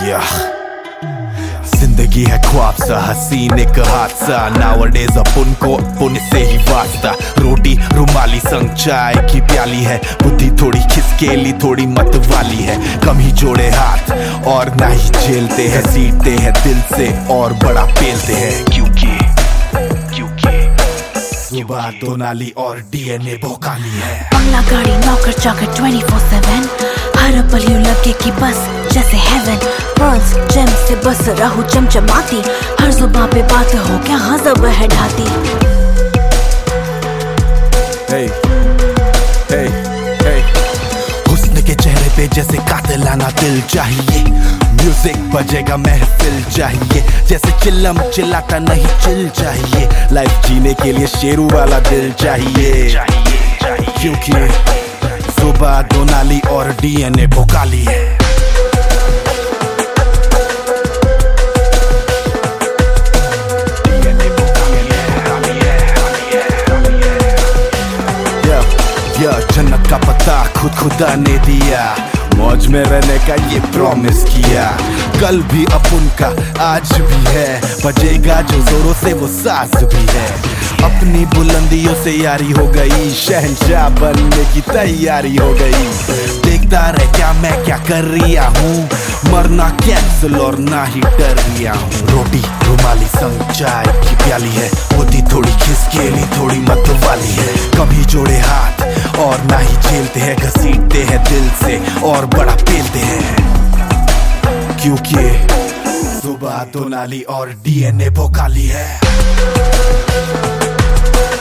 या जिंदगी है ख्वाब सा, हसीन एक हादसा। नाउअडेज अपन को अपन से ही वास्ता। रोटी रुमाली संग चाय की प्याली है, बुद्धि थोड़ी खिसकेली थोड़ी मत वाली है। कम ही जोड़े हाथ और ना ही झेलते हैं, सीटते हैं दिल से और बड़ा पेलते हैं। क्योंकि सुबह तो नाली और डीएनए भोकाली है। बंगला गाड़ी नौकर चाकर 24/7, हर पल यूं लगे कि बस जैसे हेवन। पर्ल्स जेम से बस रहूं चमचमाती, हर जुबान पे बात हो क्या गज़ब है ढाती। hey, hey, hey. हुस्न के चेहरे पे जैसे कातिलाना दिल चाहिए, म्यूजिक बजेगा महफिल चाहिए। जैसे चिल्लम चिल्लाता नहीं चिल चाहिए, लाइफ जीने के लिए शेरू वाला दिल चाहिए। क्योंकि सुबह दो नाली और डीएनए भोकाली है। जन्नत का पता खुद खुदा ने दिया, मौज में रहने का ये प्रॉमिस किया। कल भी अपन का आज भी है, बजेगा जो जोरों से वो साज भी है। अपनी बुलंदियों से यारी हो गई, शहंशाह बनने की तैयारी हो गई। देखता रह क्या मैं क्या कर रिया हूँ, मरना कैंसिल और ना ही डर रिया हूँ। रोटी रुमाली संग चाय की प्याली है, बुद्धि थोड़ी खिसकेली थोड़ी मत वाली है। कभी जोड़े हाथ और ना ही झेलते हैं, घसीटते हैं दिल से और बड़ा पेलते हैं। क्योंकि सुबह तो नाली और डीएनए भोकाली है।